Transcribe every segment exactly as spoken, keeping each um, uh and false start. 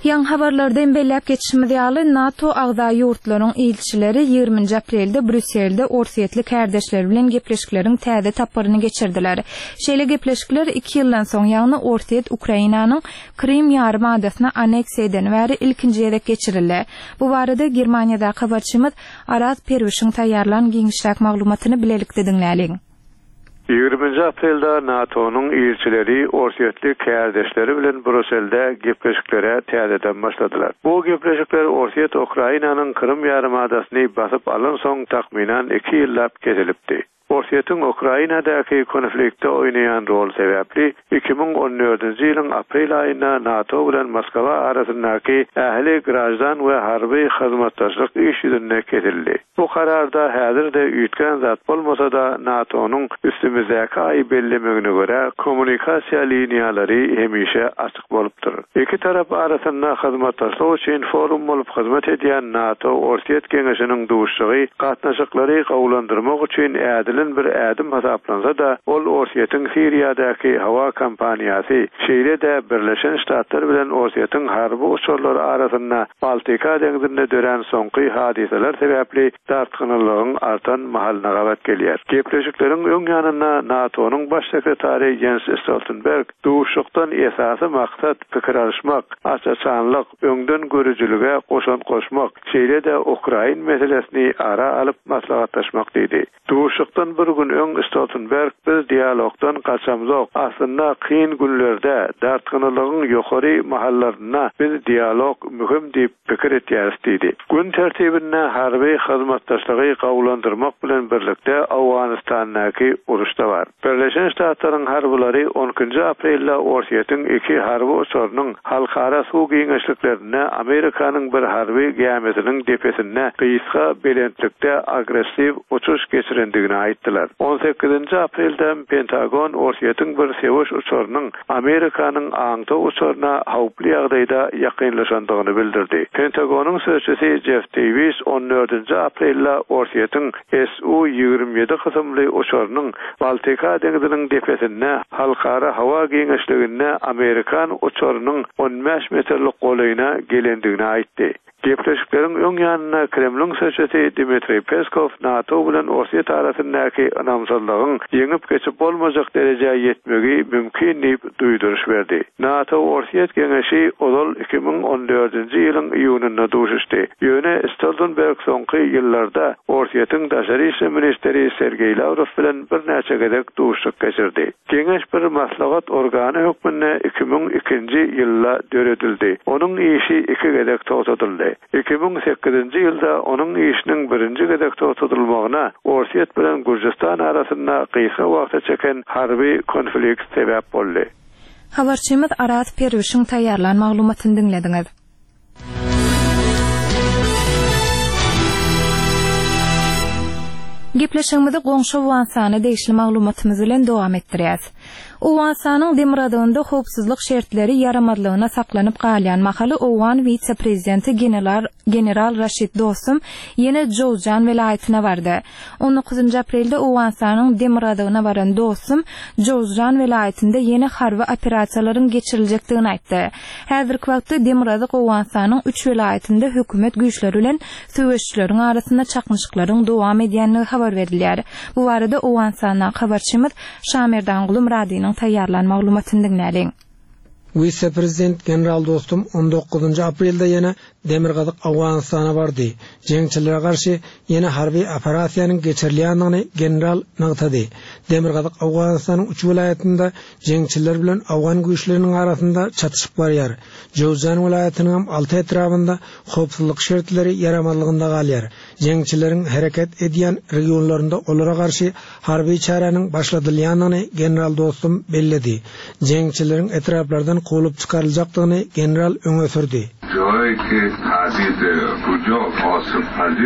Yan habarlardan bellep geçişimiz ýaly NATO agza ýurtlarynyň ilçileri ýygrymynjy aprelde Brüsselde orsiýetli kardeşler bilen gepleşikleriň täze taparyny geçirdiler. Şeýle gepleşikler iki ýyldan soň ýagny orsiýet Ukrainanyň Krim ýarymadasyna aneksiýa eden bäri ilkinji ýerek geçirildi. Bu barada Germaniýada habarçymyz Araz Perwişiň taýýarlan giňişräk maglumatyny bilelikde diňläliň. ýygrymynjy aprelde NATO'nun ilçileri orsiýetli kardeşleri bilen Brüsselde gepleşiklere täzeden başladylar. Bu gepleşikler orsiýet Ukrainanyň Krim ýarymadasyny basyp alan soň takminan iki ýyllap geçilipdi. Orsiýetin Ukrainadaky konfliktde oynayan rol sebäpli iki ming on dördünji ýylyň aprel aýynda NATO bilen Moskwa arasyndaky ähli grajdan we harby hyzmatdaşlyk iş ýüzüne kesildi. Bu kararda häzirde üýtgen zat bolmasa da NATO'nun üstümizdäki aý bellemegine göre kommunikasiýa liniýalary hemişe açyk bolupdyr. İki tarap arasynda hyzmatdaşlyk üçin forum bolup hyzmat edýän NATO Orsiýet Geňeşiniň duşugy gatnaşyklary gowlandyrmak üçin ädil bir ädim hasaplansa da ol Orsiýetin Siriýadaky hawa kampaniýasy şeýle de Birleşen Ştatlar bilen Orsiýetin harby uçurlary arasynda Baltika deňizinde dören soňky hadiseler sebäpli dartgynylygyň artan mahalyna gawat gelýär. Gepleşikleriň öň ýanyna NATO'nun baş sekretary Jens Stoltenberg duşukdan esasy maksat pikir alışmak, açaçanlyk, öňden görüjülüge goşan goşmak, şeýle de Ukrain meselesini ara alyp maslahatlaşmak diýdi. Duşukdan bir gün öň Stoltenberg biz dialogdan kaçamzok. Aslında kıyın günlerde dartgynylygyň ýokary mahallaryna biz dialog mühim diýip pikir etýäris diýdi. Gün tertibine harby hyzmatdaşlygy gowlandyrmak bilen birlikde Awganistandaky uruşda bar. Birleşen Ştatlaryň harbylary onunji aprelde Orsiýetiň iki harby uçurynyň halkara suw giňişliklerine Amerikanyň bir harby gemisiniň depesine gysga belentlikde agressiw uçuş geçirendigini aýtdylar. on sekizinji aprelden Pentagon Orsiýetiň bir sewiş uçurynyň Amerikanyň aňta uçuryna hawply ýagdaýda ýakynlaşandygyny bildirdi. Pentagonyň sözçüsi Jeff Davis on dördünji aprelde Orsiýetiň S U ýygrimi ýedi kysymly uçurynyň Baltika deňiziniň depesine halkara hawa giňişligine Amerikan uçurynyň on beş metrlik golayna gelendigini aýtdy. Gepleşikleriň öň ýanyna Kremlin sözçüsi Dmitri Peskov NATO bilen Orsiýet arasyndaky anamsallygyň ýeňip geçip bolmajak derejäge ýetmegi mümkin diýip duýduruş berdi. NATO Orsiýet Geňeşi ol iki ming on dördünji ýylyň iýunynda duşuşdy. Ýöne Stoltenberg soňky ýyllarda Orsiýetiň daşary işler ministeri Sergey Lavrov bilen bir näçe gedek duşuk geçirdi. Geňeş bir maslahat organy hökmüne iki ming ikinji ýylda döredildi. Onuň işi iki gedek toxtatyldy. iki ming sekizinji ýylda onuň işiniň birinji gedek toxtatylmagyna Orsiýet bilen Gürjistan arasynda gysga wagtda çeken harby konflikt sebäp boldy. Habarçymyz Araz Perwişiň taýýarlan maglumatyny dinlediňiz. Gepleşigimizi goňşy Wansany deýişli maglumatymyz bilen dowam etdirýäs. Owansanyň Demiradynda howpsuzlyk şertleri yaramadlygyna saklanyp galýan mahaly Owan vice-prezidenti general general Raşid Dostum ýene Jowjan welaýatyna bardy. on dokuzunji aprelde Owansanyň Demiradyna baran Dostum Jowjan welaýatynda ýene harby operasiýalaryň geçirilejekdigini aýtdy. Häzirki wagtda Demirady Owansanyň üç welaýatynda hökümet güýçleri bilen söwüşçileriň arasynda çaknyşyklaryň dowam edýänligi habar berilýär. Bu barada Owansanyň habarçymyz Şamerdan Gulum radyonyň taýýarlan maglumatyny dinläliň. Vice-prezident general Dostum on dokuzunji aprelde ýene Demirgazyk Awganistana bardy. Jeňçilere garşy ýene harby operasiýanyň geçirilýändigini general nagtady. Demirgazyk Awganistanyň üç welaýatynda jeňçiler bilen Awgan güýçleriniň arasynda çatışyp barýar. Jowjan welaýatynyň alty etrafynda howpsuzlyk şertleri yaramadlygynda galýar. Jeňçileriň hereket edýän regionlarynda olara garşy harby çaranyň başladylýanyny general Dostum belledi. Jeňçileriň etraflardan kolup çıkarılacaklarını general öňe sürdi.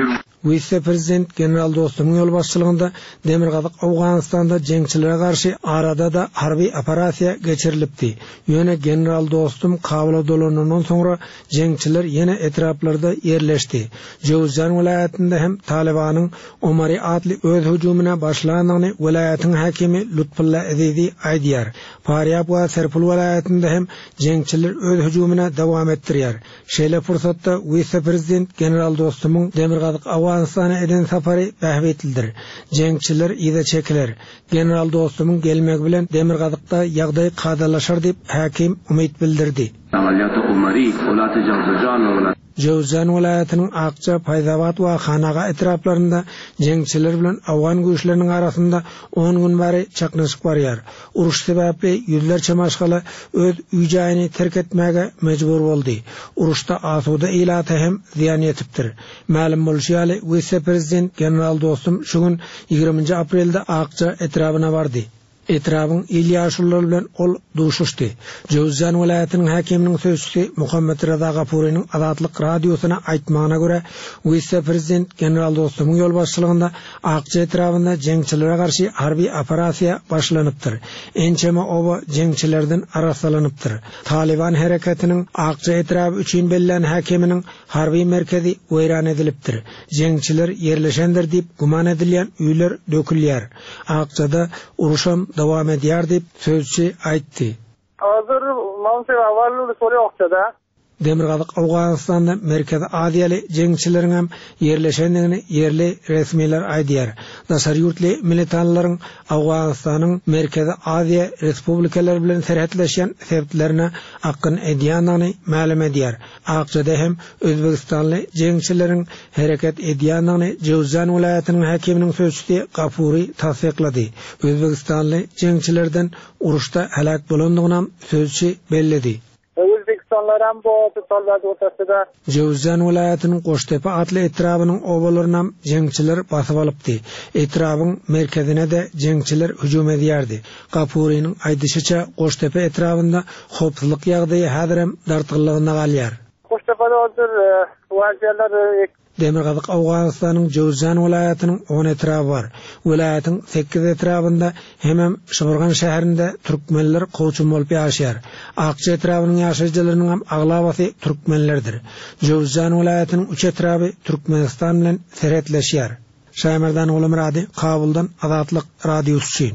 Vice-prezident general dostumyň ýol başçylygynda Demirgazyk Awganystanda jeňçilere garşy arada da harby operasiýa geçirilipdi. Ýöne general dostum kabul dolanandan soňra jeňçiler ýene etraplarda ýerleşdi. Jowzan vilayatynda hem Talibanyň Omary adly öz hüjumuna başlanyny vilayatyň hakimi Lutfulla Azizi aýdýar. Faryab we Serpul vilayatynda hem jeňçiler öz hüjumuna dowam etdirýär. Şeýle fursatda Vice-prezident general dostumyň Demirgazyk Awganystana eden sapary bähwe etildir. Jeňçiler ýa-da çekiler. General dostumyň gelmegi bilen Demirgazykda ýagdaý kadalaşar diýip hakim umyt bildirdi. Amaliýaty Omary olaty Jawzan Jowzan vilayatynyň Akça, Paýzawat we Hanaga etraplarynda jeňçiler bilen awgan güýçleriniň arasynda on gün bäri çaknaşyk barýar. Uruş sebäpli ýüzlerçe maşgala öz üýjaýyny terk etmäge mejbur boldy. Uruşda asuda ilaty hem ziýan ýetipdir. Ma'lum bolýaly, Vice-prezident general dostum şu gün ýygrimiňji aprelde Akça etrapyna bardy. Etrabın İlyaşullar bilen ol duşuşdy. Jowzan vilayatynyň hakiminiň sözçüsi Muhammed Reza Gapurynyň Azatlyk radiosuna aýtmagyna görä, Vice-prezident general dostumyň ýol başçylygynda Akça etrapynda jeňçilere garşy harby operasiýa başlanypdyr. Ençeme oba jeňçilerden arasylanypdyr. Taliban harekatiniň Akça etrapy üçin bellän hakiminiň harby merkezi weýran edilipdir. Jeňçiler ýerleşendir diýip guman edilýän üýler dökülýär. Akçada uruşam dowam edýär diýip sözçi aýtdy. Hazır Mansur awally soly okçada. Demirgazyk Awganystanda merkezi adiýaly jeňçileriň hem ýerleşendigini ýerli resmiler aýdýar. Daşary ýurtly militanlaryň Awganystanyň merkezi Aziýa respublikaları bilen serhetleşen sebäplerine akyn edýanyny ma'lum edýär. Akçada hem Özbegistanly jeňçileriň hereket edýanyny Jowzan vilayatynyň hakiminiň sözçüsi Gapury tasdiklady. Özbegistanly jeňçilerden uruşda halak bolandygyny sözçi bellidi. Özbekistanlaram bu tutallarda ortasida Jowzan vilayatynyň Goştepe atly etrabynyň obalaryna jeňçiler basyp alypdy. Etrabyň merkezine de jeňçiler hüjum edýärdi. Gapurynyň aýdysyça Goştepe etrabynda hopsuzlyk ýagdaýy häzirem dartgyllygyna galýar. Goştepe'de hazır waziýetler Demirgazyk Awganystanyň Jowzan vilayatynyň on etrapy bar. Vilayatyň sekiz etrapynda hemem Şygırgan şäherinde türkmenler goýçum bolup ýaşaýar. Akça etrapynyň ýaşaýjylarynyň hem aglabasy türkmenlerdir. Jowzan vilayatynyň üç etrapy Türkmenistan bilen serhetleşýär. Şaýmerdan Olam Rady, Kabuldan Azatlyk radiosu.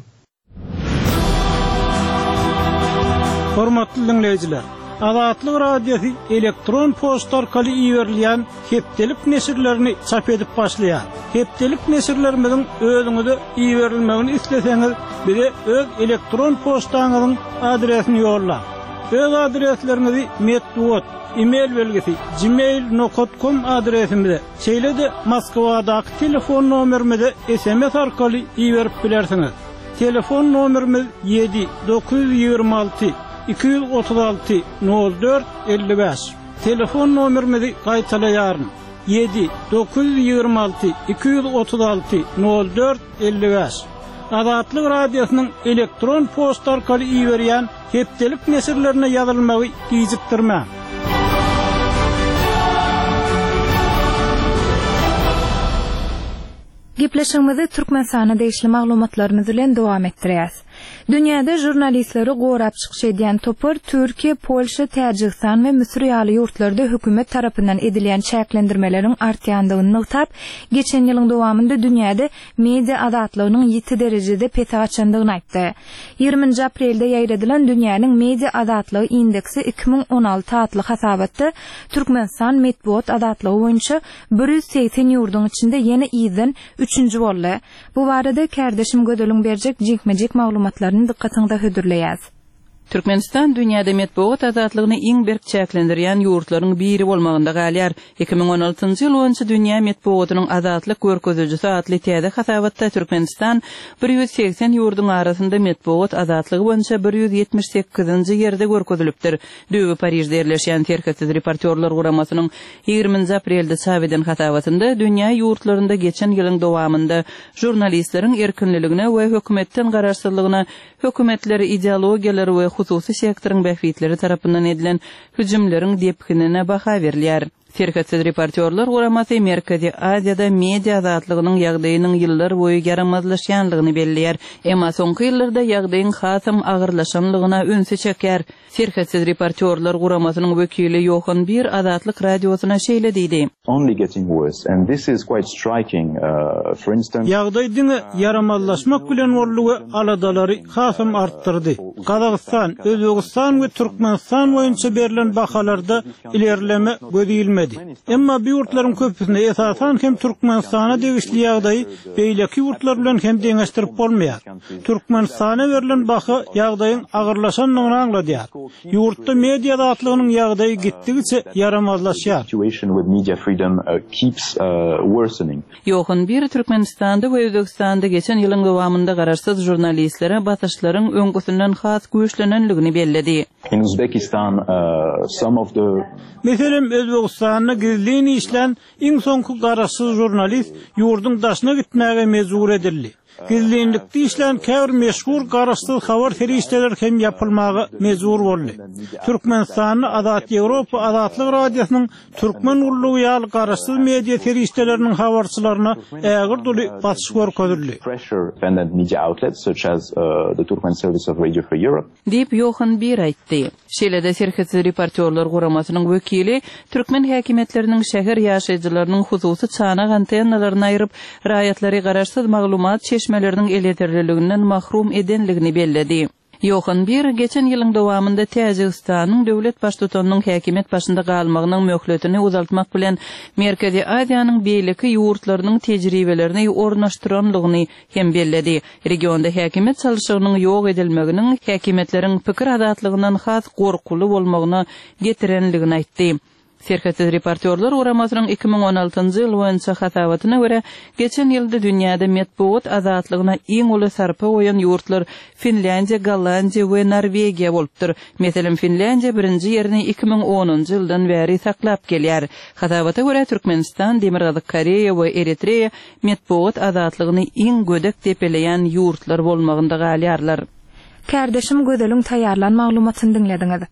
Hormatly dinleýijiler, Azatlyk radiosu elektron posta orkaly iýerilýän hepdelik nesirlerini çap edip başlaýar. Hepdelik nesirlerimiziň özüňize iýerilmegini isleseňiz, bize öz elektron postaňyzyň adresini ýollar. Öz adreslerinizi metbuat, e-mail belgisi gmail nokta com adresimize, şeýle-de Moskwadaky telefon nomerimize S M S orkaly iýerip bilersiňiz. Telefon nomerimiz yedi dokuz yüz ýygrima alty iki yüz otuz altı nol dört elli beş. Telefon nomerimizi gaýtalaýaryn. yedi dokuz yüz ýygrima alty iki yüz otuz altı nol dört elli beş. Azatlyk radiosynyň elektron posta orkaly iýerýän hepdelik nesirlerine ýazylmagy gijikdirmä. Gepleşigimizi Türkmenistana deýişli maglumatlarymyz bilen dowam etdirýäs. Dünýäde jurnalistleri gorap çykyş edýän topar Türkiýe, Polşa, Täjikistan we Misir ýaly ýurtlarda hökümet tarapyndan edilýän çäklendirmeleriň artýandygyny nykap, geçen ýylyň dowamında dünýäde media azatlygynyň ýeti derejede pete açandygyny aýtdy. ýygrimiňji aprelde ýaýradylan dünýäniň media azatlygy indeksi iki bin on alty adly hasabatda Türkmenistan medeniýet azatlygy boýunça bir yüz seksen ýurdun içinde ýene ýyzdan üçünji boldy. Bu barada kardeşim Gödeliň berjek jekmejek maglumatlaryny dikkatiňizde hödürleýäs. Türkmenistan dünýäde medeniýet azatlygyny iň berk çäklendirýän ýurtlaryň biri bolmagynda galýar. iki bin on altynjy ýyl boýunça dünýä medeniýetynyň azatlyk görkezüjisi atly täze hasabatda Türkmenistan bir yüz seksen ýurdun arasynda medeniýet azatlygy boýunça bir yüz ýetmiş sekizinji ýerde görkezilipdir. Düýbi Parijde ýerleşýän Terketsiz reportyorlar guramasynyň ýygrimiňji aprelde çap eden hasabatynda dünýä ýurtlarynda geçen ýylyň dowamında jurnalistleriň erkinligine we hökümetden garaşsyzlygyna, hökümetleri ideologiýalary we hususy sektoryň bähwitleri tarapyndan edilen hüjümleriň depkinine baha berilýär. Serketsiz reportyorlar guramasy Merkezi Aziyada media azatlygynyň ýagdaýynyň ýyllar boýu garamazlaşýanlygyny belliýär. Emma soňky ýyllarda ýagdaýyň hasam agyrlaşanlygyna önse çeker. Serketsiz reportyorlar guramasynyň wekili Johan Bir azatlyk radiosyna şeýle diýdi. Only getting worse, and this is quite striking. Uh, for instance, ýagdaýdyň yaramazlaşmak bilen bollugy aladalary hasam artdyrdy. Kazakystan, Özbegistan we Türkmenistan boýunça berilen bahalarda ilerleme gödilmedi. Emma bu ýurtlaryň köpüsinde esasan hem Türkmenistana degişli ýagdaý beýleki ýurtlar bilen hem deňeşdirip bolmaýar. Türkmenistana berilen baha ýagdaýyň agyrlaşanlygyny angladýar. Ýurtda media azatlygynyň ýagdaýy gitdigiçe yaramazlaşýar. situation with media freedom uh, keeps uh, worsening. Johan Bir Türkmenistanda we Özbegistanda geçen ýylyň dowamında garaşsyz jurnalistlere basyşlaryň öňgüsünden has güýçlenenligini belledi. In Uzbekistan, uh, some of the Meselem Özbegistanyň gizlini işlen iň soňky garaşsyz jurnalist ýurduň daşyna gitmäge mejbur edildi. Gizlilikde işlen käbir meşhur garaşsyz habar ferişteler hem yapylmagy mejbur boldy. Türkmenistanyň Azat Ýewropa Azatlyk radiosynyň türkmen ullugy ýaly garaşsyz media ferişteleriniň habarçylaryna ägir duly basyş görkezildi. pressure independent media outlets such as uh, the Turkmen Service of Radio Free Europe. Diýip Johan Bir aýtdy. Şeýlede serketsiz reportyorlar guramasynyň wekili türkmen häkimetläriniň şäher ýaşaýjylarynyň hususy çana antennalaryny aýryp raýatlary garaşsyz maglumat çeşmeleriniň eleterliliginden mahrum edenligini belledi. Johan Bir geçen ýylyň dowamında Täjikistanyň döwlet baştutanynyň häkimet başynda galmagynyň möhletini uzaltmak bilen Merkezi Aziýanyň beýleki ýurtlarynyň tejribelerini ornaşdyranlygyny hem belledi. Regionda häkimet çalyşygynyň ýok edilmeginiň häkimetleriň pikir azatlygynyň has gorkuly bolmagyna getirenligini aýtdy. Serketsiz reportyorlar guramasynyň iki ming on altyncy ýyl boýunça hasabatyna görä geçen ýylda dünýäde medeniýet azatlygyna iň uly sarpa goýan ýurtlar Finlandiýa, Gollandiýa we Norwegiýa bolupdyr. Meselem Finlandiýa birinji ýerini iki ming onunçy ýyldan bäri saklap gelýär. Hasabata görä Türkmenistan, Demirgazyk Koreýa we Eritreýa medeniýet azatlygyny iň gödek tepeleýän ýurtlar bolmagynda galýarlar. Kärdeşim gödeliň taýýarlan maglumatyny dinlediňiz.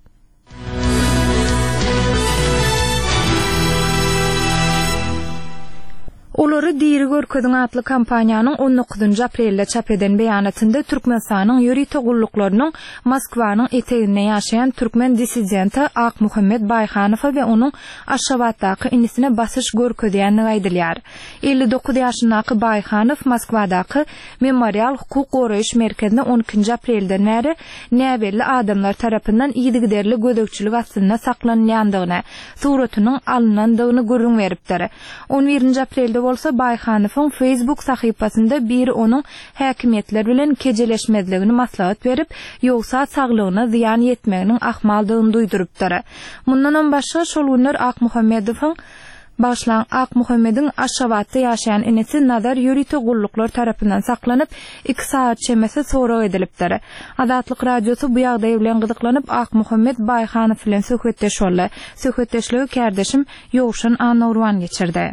Olary diri görkezin atly kampaniýanyň on dokuzunçy aprelde çap eden beýanatynda Türkmenistanyň ýöri togulluklarının Moskwanyň eteginde ýaşaýan türkmen dissidenti Ak Muhammed Bayhanow we onuň Aşgabatdaky inisine basyş görkezýänligi aýdylýar. elli dokuz ýaşyndaky Bayhanow Moskwadaky Memorial Hukuk Goraýyş merkezinde on ikinci aprelden bäri näbelli adamlar tarapyndan ýygyderli gödekçilik astyna saklanýandygyna, suratynyň alynandygyny görüň beripdir. on birinci aprelde bolsa Bayhanowyň Facebook sahypasynda biri onuň häkimetler bilen kejeleşmezligini maslahat berip, ýogsa saglygyna ziýan ýetmeginiň ahmaldygyny duýdurypdyr. Mundan başga şol günler Ak Muhammedowyň Başlan Ak Muhammediň Aşgabatda ýaşaýan inisi Nazar ýöri togulluklar tarapyndan saklanyp iki saat çemesi sorak edilipdir. Azatlyk radiosy bu ýagdaý bilen gyzyklanyp Ak Muhammed Bayhanow bilen söhbetdeş boldy. Söhbetdeşligi kärdeşim Ýowşan Anurwan geçirdi.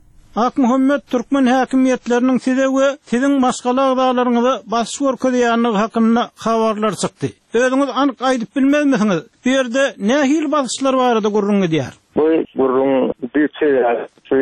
Ak Muhammed Türkmen häkimetleriniň size we siziň başga agdalaryňyza basyş görkezýänligi hakynda habarlar çykdy. Özüňiz anyk aýdyp bilmezmisiňiz? Bu ýerde nähil basyşlar barada görüň edýär? Bu burun diýçe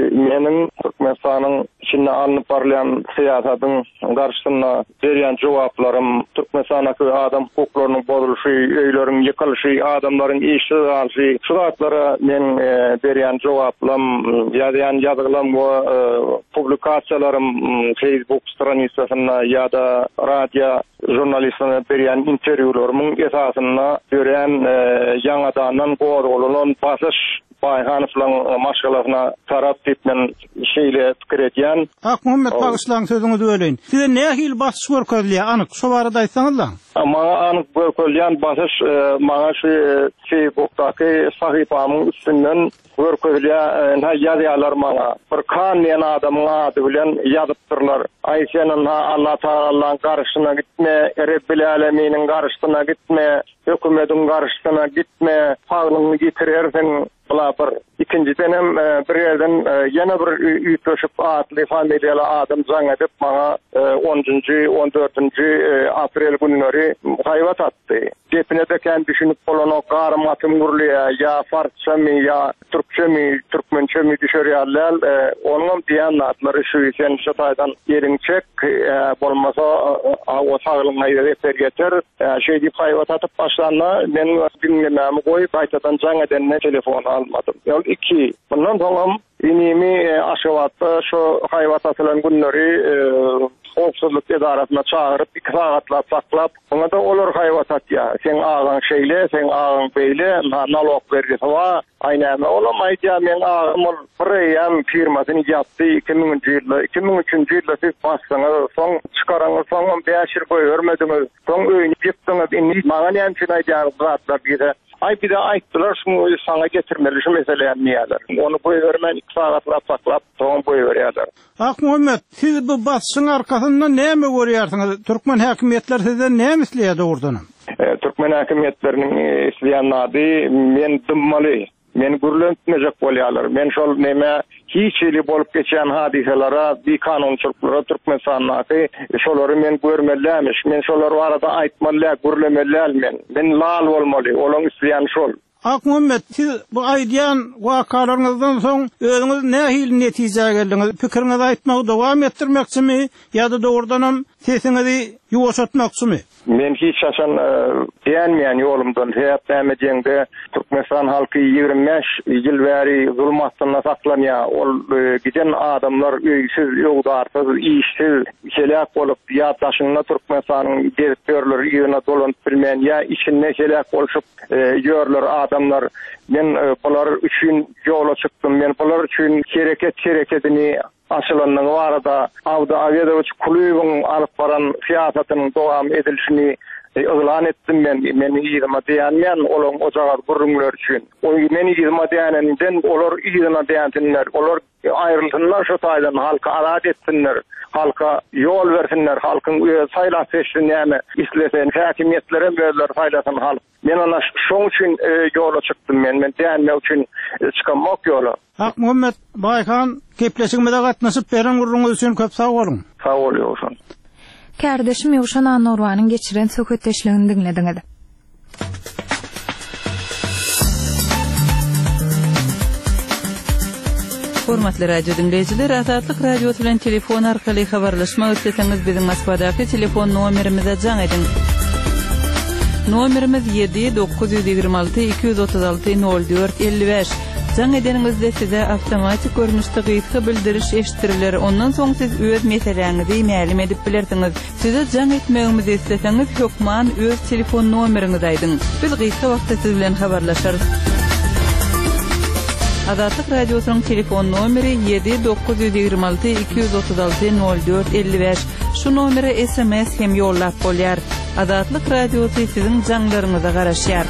meniň Türkmenistanyň içinde alınıp barlayan siyasatyň garşysyna berýän jogaplarym Türkmenistanaky adam hukuklarynyň bozuluşy, öýleriň ýykylşy, adamlaryň işi alşy, şu zatlara men berýän jogaplarym, ýazýan ýazgylarym we publikasiýalarym Facebook stranisasyna ýa-da radio jurnalistlerine berýän interwýularymyň esasyna berýän ýangadan gorgulan basyş Bayhanowlaň maşgalasyna tarap etmen şeýle pikir edýän. Ak Muhammed Pagyşlaň sözüňizi böleýin. Size nähil basyş görkezýär? Anyk şu barada aýtsaňyzlar. Maňa anyk görkezýän basyş maňa şu Facebookdaky sahypamyň üstünden görkezýän ýazýarlar maňa. Bir kan ýene adamyň ady bilen ýazypdyrlar. Aýşanyň Allah Taalaň garşyna gitme, Rabbil Alaminiň garşyna gitme, hökümetiň garşyna gitme, paýlygyny getirirsiň. Bula bir ikinciden hem bir yerden yana bir üýtüşip atly familiýaly adam jaň edip maňa onuncu on dördünci aprel günleri haýwat atdy. Depine de kendi düşünüp olan o karmatım gurluya ya Farsça mı ya Türkçe mi Türkmençe mi düşürüyorlar. E, onun diyen adları şu sen şataydan yerin çek e, bolmasa o sağlığına refer getir. E, şey deyip hayvat atıp başlarına ben dinlememi koyup aytadan can edenine telefon almadım. Yani iki. Bundan sonra inimi aşıvatta şu hayvat atılan günleri e, Hoşsuzluk edaratına çağırıp iki saatla saklap ona da olur hayvat at ya. Sen ağın şeyle, sen ağın beyle nalog vergisi var. Aynen olamaydı ya men ağım ol Preyam firmasını yaptı iki binci yılda. iki bin üçüncü yılda siz bastınız. Son çıkaranız son beşir koy vermediniz. Son öyünü yıktınız. İnni mağan yemçin ayacağız zatlar bir de. Ay bir de ayttılar şunu sana getirmeli şu meseleyi niyeler. Onu boy vermen iki saatla saklap son boy veriyorlar. Ak Muhammed, siz bu basın arkasında ne mi görüyorsunuz? Türkmen hakimiyetler sizden ne misleyedi oradan? E, Türkmen hakimiyetlerinin e, isleyenladı men dımmalı. Men gürlentmeyecek bolyalar. Men şol neme hiç eli bolup geçen hadiselere bir kanunçuluklara Türkmen sanatı şolları men görmelimiş. Men şolları arada aytmalı, gürlemeli men. Men lal olmalı. Olan isleyen şol. Ak Muhammed, siz bu aydiyan vakalarınızdan son özünüz ne hil netice geldiniz? Fikrinizi aytmağı devam ettirmekçi mi? Ya da doğrudan sesinizi yuvasatmakçı mı? Men hiç şaşan e, beğenmeyen yolumdan hep demeyeceğimde Türkmenistan halkı yirmi beş yıl veri zulmattan saklanıyor. Ol e, giden adamlar üysiz, yoldarsız, işsiz, helak olup ya taşınma Türkmenistan'ın direktörleri yığına dolanıp bilmeyen ya içinde helak oluşup e, yiyorlar adamlar. Ben e, bunlar için yola çıktım. Ben bunlar için hareket hareketini aşılanın var da avda Avyadovich kulübün alıp varan siyasetinin devam edilişini e, ilan ettim ben. Meni iyidima diyanmayan olan ocağa gurrunlar için. O meni iyidima diyanenden olur iyidima diyantinler. Olur ayrılsınlar şu saydan halka araat etsinler. Halka yol versinler. Halkın sayla seçtiğini islesen hakimiyetlere verirler saylasın halk. Men ona şun için e, yola çıktım ben. Men diyanma için e, çıkamak yola. Ak Muhammed Baykan kepleşigime gatnaşyp beren gurrunuz üçin köp sağ bolun. Sağ bolýarsyň. Kardeşim Ýuşan Anurwanyň geçiren söhbetleşligini dinlediňiz. Hormatly radio dinleyijiler, Azatlyk radio bilen telefon arkaly habarlaşmak isteseňiz biziň Moskvadaky telefon nomerimize jaň edin. Nomerimiz yedi dokuz yüz ýygrimi alty iki yüz otuz alty nol dört elli beş. Jaň edeningizde size awtomatik görnüşde gyýytgy bildiriş eşitiriler. Ondan soň siz öz meseleňizi ma'lum edip bilersiňiz. Size jaň etmegimizi isteseňiz hökman öz telefon nomeriňizi aýdyň. Biz gyýytgy wagtda siz bilen habarlaşarys. Azatlyk radiosynyň telefon nomeri yedi dokuz yüz ýygrimi alty iki yüz otuz alty nol dört elli beş. Şu nomere S M S hem ýollap bolýar. Azatlyk radiosy siziň jaňlaryňyza garaşýar.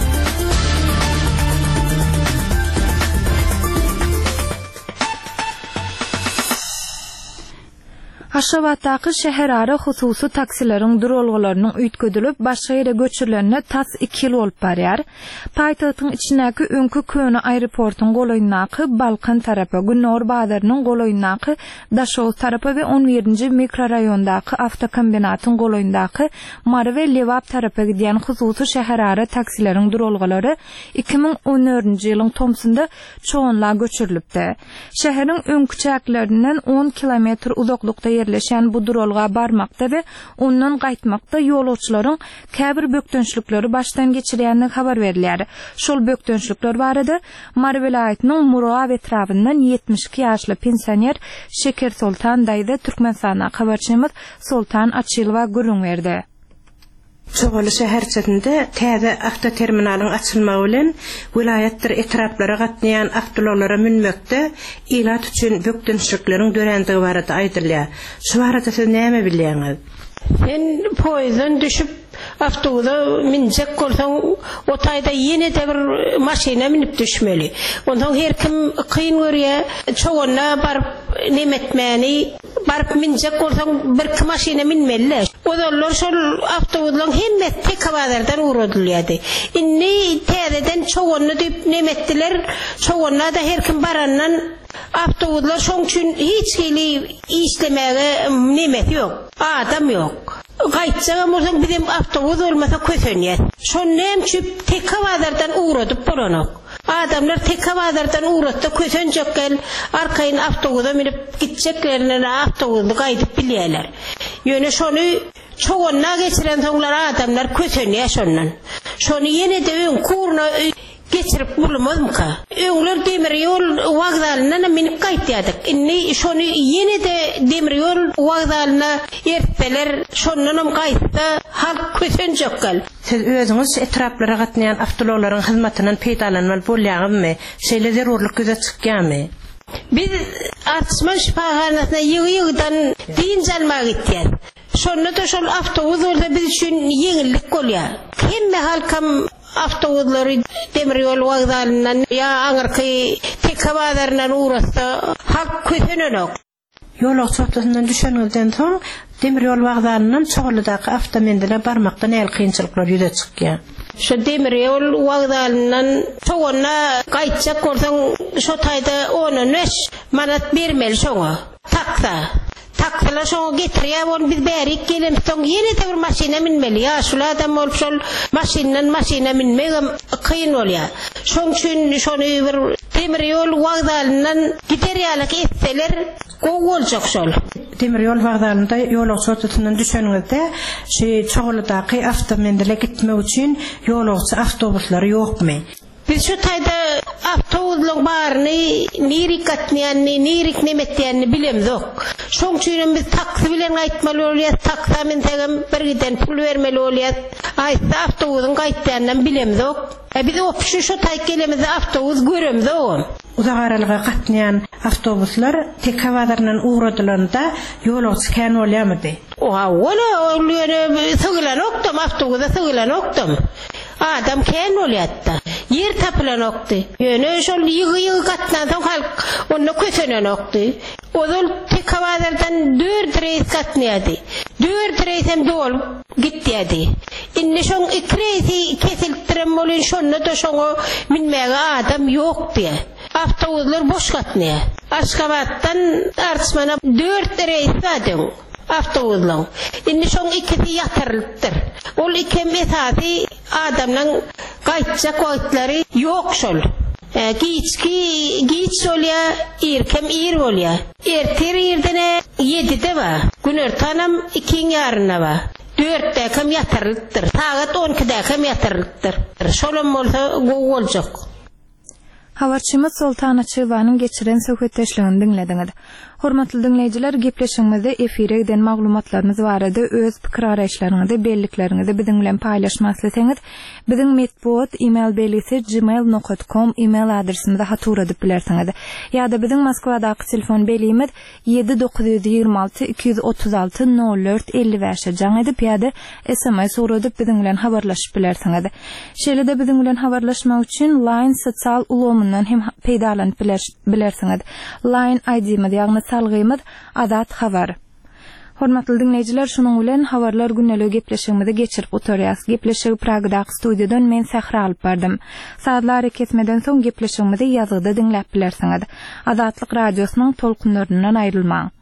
Aşgabatdaky şäher ara hususy taksileriň duralgylarynyň üýtgedilip başga ýere göçürilerine tas iki ýyl bolup barýar. Paýtagtyň içindäki öňkü köni aeroportyň golaýyndaky Balkan tarapy, Günnor bazarynyň golaýyndaky Daşow tarapy we on birinji mikroraýondaky awtokombinatyň golaýyndaky Mary we Lewap tarapy gidýän hususy şäher ara taksileriň duralgylary iki bin on dördünji ýylyň tomsunda çoğunla göçürilipdi. Şäheriň öňkü çäklerinden on kilometr uzaklykda yerleşen bu duralga barmakda we ondan gaýtmakda ýolçylaryň käbir bökdönçlükleri başdan geçirýänligi habar berilýär. Şol bökdönçlükler barada Mary vilayatynyň Muraw etrafyndan yetmiş iki ýaşly pensioner Şeker Sultan daýda Türkmenistana habarçymyz Sultan Açylova gurrun berdi. Çoğaly şäherçesinde täze awto terminalyň açylmagy bilen vilayatlar etraplara gatnaýan awtolara minmekde ilat üçin bökdönçlikleriň dörendigi barada aýdylýar. Şu barada siz näme bilýäňiz? Ben poýdan düşüp avtobusa minjek bolsaň o taýda ýene de bir maşina minip düşmeli. Ondan her kim kıyın görýär, çoğuna barıp nemetmäni, barıp minjek bolsaň bir iki maşina minmeliler. Olar şol avtobuslaryň hemme tek habarlardan uradylýardy. Inni täzeden çoğuna diýip nemetdiler, çoğuna da her kim barandan avtobuslar şoň üçin hiç hili işlemäge nemet ýok, adam ýok. Qaytsaga bolsa bizim avtobus olmasa kösenýär. Şonnem çüp tek havadardan uğradyp bolanok. Adamlar tek havadardan uğratda kösenjek gel arkayn avtobusa minip gitjeklerine avtobusu gaýdyp bilýärler. Ýöne şonu çoğunna geçiren soňlar adamlar kösenýär şondan. Şonu ýene de öň kurna geçirip bulmazmyka. Öňler demir ýol wagdalyna minip gaýtýardyk. Inni şonu ýene de demir ýol wagdalyna erteler şondan gaýtda halk kösenjek gel. Siz özüňiz etraplara gatnaýan avtologlaryň hyzmatynyň peýdalanmaly bolýarmy? Şeýle zerurlyk göze çykýarmy? Biz artysman şifahanasyna ýygy-ýygydan diň jalmaga gitýär. Şonda da şol avtobus bolsa biz üçin ýeňillik bolýar. Hemme halkam avtobuslary demir ýol wagdalyndan ýa aňyrky tek hawadaryndan uğratsa halk kösenenok. Ýolak çatdasyndan düşenilden soň demir ýol wagdalyndan çoğuldaky avtomobiller barmakdan el kynçylyklar ýüze çykýar. Şo demir ýol wagdalyndan çoğuna gaýtjak bolsaň şo taýda on beş manat bermeli şoňa. Taksa Taksalar şoňa getirýär, onu biz bäri gelip soň ýene de bir maşina minmeli. Ya şol adam bolup şol maşindan maşina minmegem kyn bolýar. Şoň üçin şonu bir demir ýol wagdalyndan giderýärlik etseler, gowy boljak şol. Demir ýol wagdalynda ýolak çatdasyndan düşenilde şu çoğuldaky avtomobillerle gitmek üçin ýolakçy avtobuslary ýokmy? Biz şu taýda avtobuslyň baryny, nirik gatnaýany, nirik nemetýäni bilemzok. Şoň üçin biz taksi bilen gaýtmaly bolýar, taksa men tegem bir giden pul bermeli bolýar. Aýtsa avtobusyň gaýtdýandan bilemzok. E biz opşu şu taýda gelemiz avtobus göremzok. Uzak aralyga gatnaýan avtobuslar tek hawadaryndan uğradylanda ýolakçy kän bolýarmy? Oha, ola ýöne sygylanokdum, avtobusa sygylanokdum. Adam kän bolýarda. Yer tapylanokdy. Ýöne şol ýygy-ýygy gatnadan halk onu kösenenokdy. Ozul tek hawadardan dört reis gatnaýdy. dört reis hem dol gitýärdi. Indi şoň iki reisi kesiltirem bolan şonu da şoňa minmäge adam ýokdy. Avtobuslar boş gatnaýar. Aşgabatdan Artsmana dört reis adam. Avtobuslar. Indi şoň ikisi ýatyrlypdyr. Ol iki mesafy adamlaryň gaýtjak wagtlary ýok şol. Giçki giç bolýar, erkem er bolýar. Erter erdene yedide ba. Günertanam iki ýaryna ba. dörtde kam ýatyrlypdyr. Sagat on ikide kam ýatyrlypdyr. Şolam bolsa gowy boljak. Habarçymyz Sultana Çywanyň geçiren söhbetdeşligini diňlediňiz. Hormatly dinleýijiler, gepleşigimizde efire giden maglumatlarymyz barada öz pikir araýşlaryňyzy, belliklerinizi biziň bilen paýlaşmak isleseniz, biziň metbuat email belgisi gmail nokta com email adresimizde hatura edip bilersiňiz. Ýa-da biziň Moskwadaky telefon belgimiz yedi dokuz ýygrimi alty iki yüz otuz alty nol dört elli beş jaň edip ýa-da S M S uradyp biziň bilen habarlaşyp bilersiňiz. Şeýle-de biziň bilen habarlaşmak üçin Line sosial ulgamyndan hem peýdalanyp bilersiňiz. Line I D-miz ýagny salgymyz Azat Habar. Hormatly dinleýijiler, şunuň bilen habarlar günnelik gepleşigimizi geçirip oturýas. Gepleşigi Pragdaky studiýadan men Sahra alyp bardym. Saatlar ketmeden soň gepleşigimizi ýazyda dinläp bilersiňiz. Azatlyk radiosynyň tolkunlaryndan aýrylmaň.